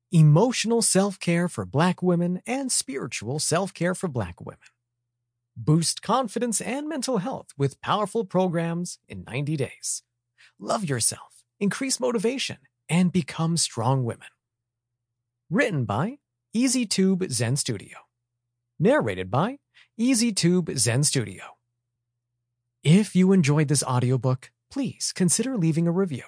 emotional self-care for Black women and spiritual self-care for Black women. Boost confidence and mental health with powerful programs in 90 days. Love yourself, increase motivation, and become strong women. Written by EasyTube Zen Studio. Narrated by EasyTube Zen Studio. If you enjoyed this audiobook, please consider leaving a review.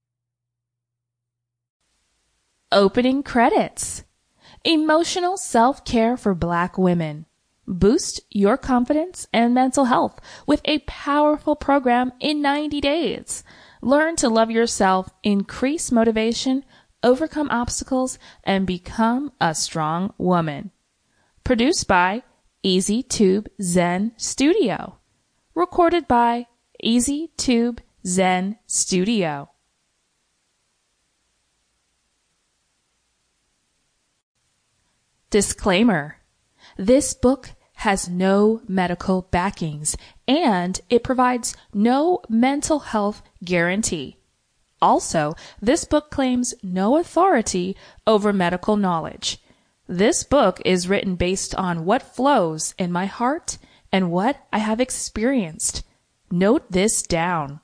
Opening credits. Emotional self-care for Black women. Boost your confidence and mental health with a powerful program in 90 days. Learn to love yourself, increase motivation, overcome obstacles, and become a strong woman. Produced by EasyTube Zen Studio. Recorded by EasyTube Zen Studio. Disclaimer. This book has no medical backings and it provides no mental health guarantee. Also, this book claims no authority over medical knowledge. This book is written based on what flows in my heart and what I have experienced. Note this down.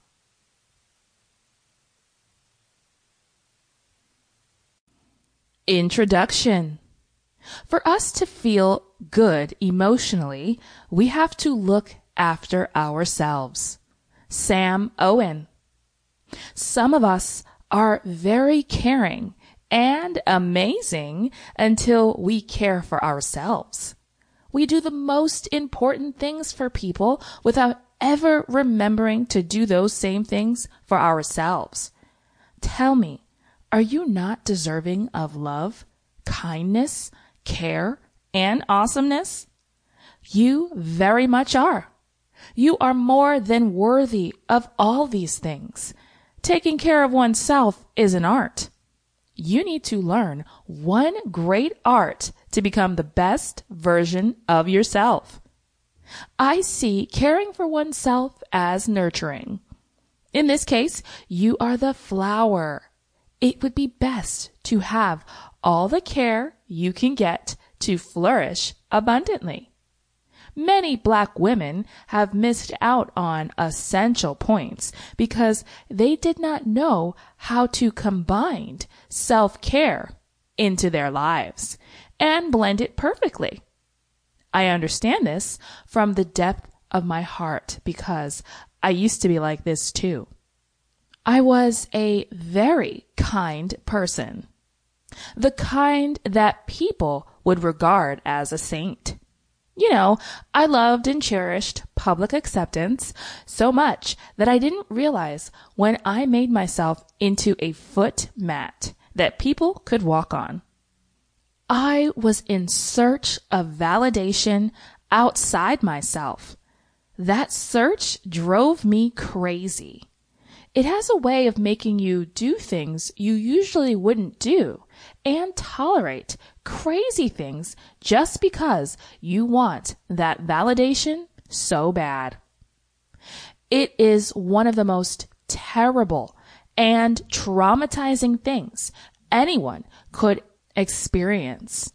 Introduction. For us to feel good emotionally, we have to look after ourselves. Sam Owen. Some of us are very caring and amazing until we care for ourselves. We do the most important things for people without ever remembering to do those same things for ourselves. Tell me, are you not deserving of love, kindness, care, and awesomeness? You very much are. You are more than worthy of all these things. Taking care of oneself is an art. You need to learn one great art to become the best version of yourself. I see caring for oneself as nurturing. In this case, you are the flower. It would be best to have all the care you can get to flourish abundantly. Many Black women have missed out on essential points because they did not know how to combine self-care into their lives and blend it perfectly. I understand this from the depth of my heart because I used to be like this too. I was a very kind person. The kind that people would regard as a saint. You know, I loved and cherished public acceptance so much that I didn't realize when I made myself into a foot mat that people could walk on. I was in search of validation outside myself. That search drove me crazy. It has a way of making you do things you usually wouldn't do and tolerate crazy things just because you want that validation so bad. It is one of the most terrible and traumatizing things anyone could experience.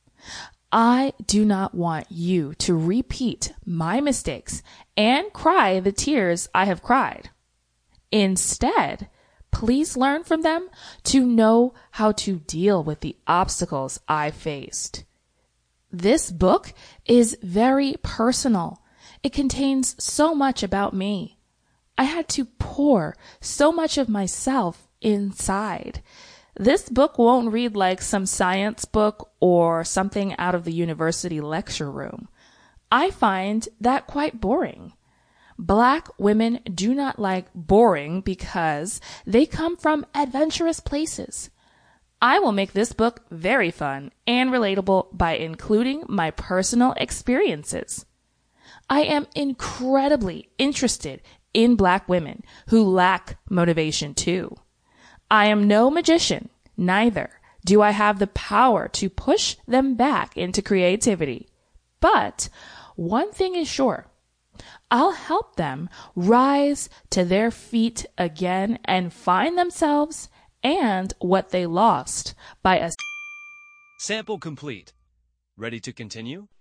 I do not want you to repeat my mistakes and cry the tears I have cried. Instead, please learn from them to know how to deal with the obstacles I faced. This book is very personal. It contains so much about me. I had to pour so much of myself inside. This book won't read like some science book or something out of the university lecture room. I find that quite boring. Black women do not like boring because they come from adventurous places. I will make this book very fun and relatable by including my personal experiences. I am incredibly interested in Black women who lack motivation too. I am no magician, neither do I have the power to push them back into creativity. But one thing is sure. I'll help them rise to their feet again and find themselves and what they lost by Sample complete. Ready to continue?